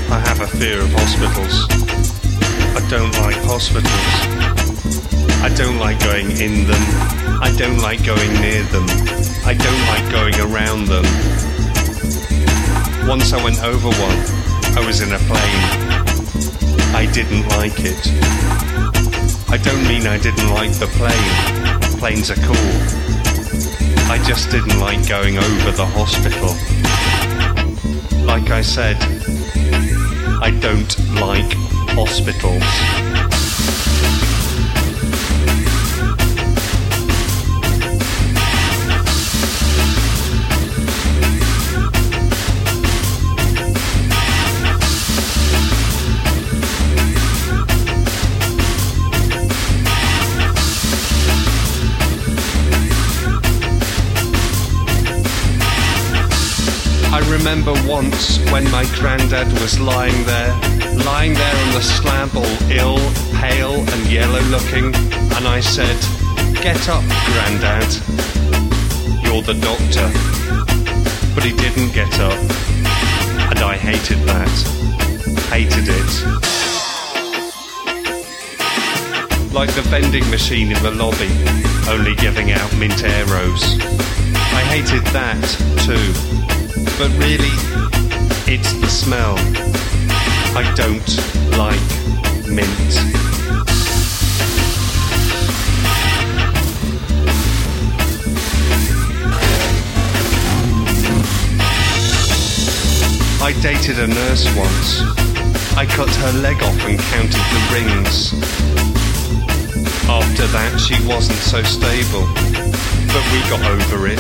I have a fear of hospitals. I don't like hospitals. I don't like going in them. I don't like going near them. I don't like going around them. Once I went over one. I was in a plane. I didn't like it. I don't mean I didn't like the plane. Planes are cool. I just didn't like going over the hospital. Like I said, I don't like hospitals. I remember once when my granddad was lying there on the slab all ill, pale and yellow looking, and I said, "Get up, Grandad, you're the doctor." But he didn't get up, and I hated that. Hated it. Like the vending machine in the lobby, only giving out mint arrows. I hated that too. But really, it's the smell. I don't like mint. I dated a nurse once. I cut her leg off and counted the rings. After that, she wasn't so stable, but we got over it.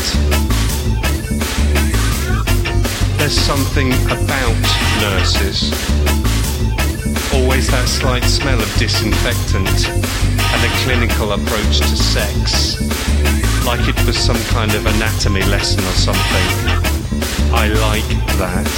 There's something about nurses. Always that slight smell of disinfectant and a clinical approach to sex. Like it was some kind of anatomy lesson or something. I like that.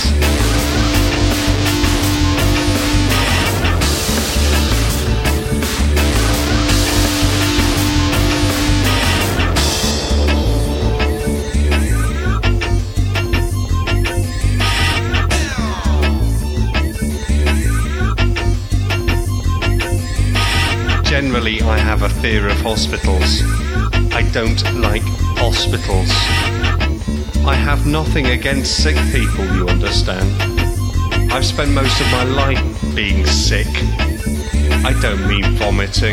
Generally, I have a fear of hospitals. I don't like hospitals. I have nothing against sick people, you understand. I've spent most of my life being sick. I don't mean vomiting.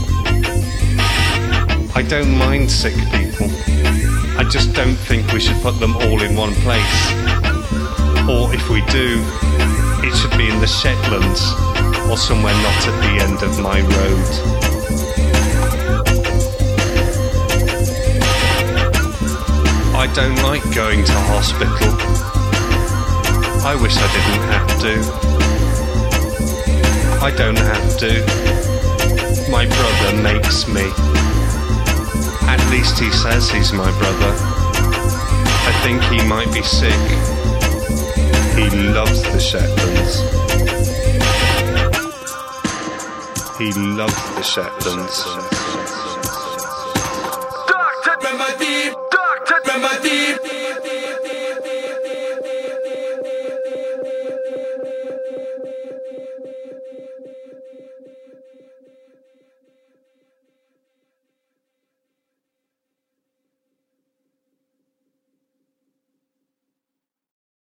I don't mind sick people. I just don't think we should put them all in one place. Or if we do, it should be in the Shetlands. Or somewhere not at the end of my road. I don't like going to hospital. I wish I didn't have to. I don't have to. My brother makes me. At least he says he's my brother. I think he might be sick. He loves the Shetlands. He loved the Shetlands.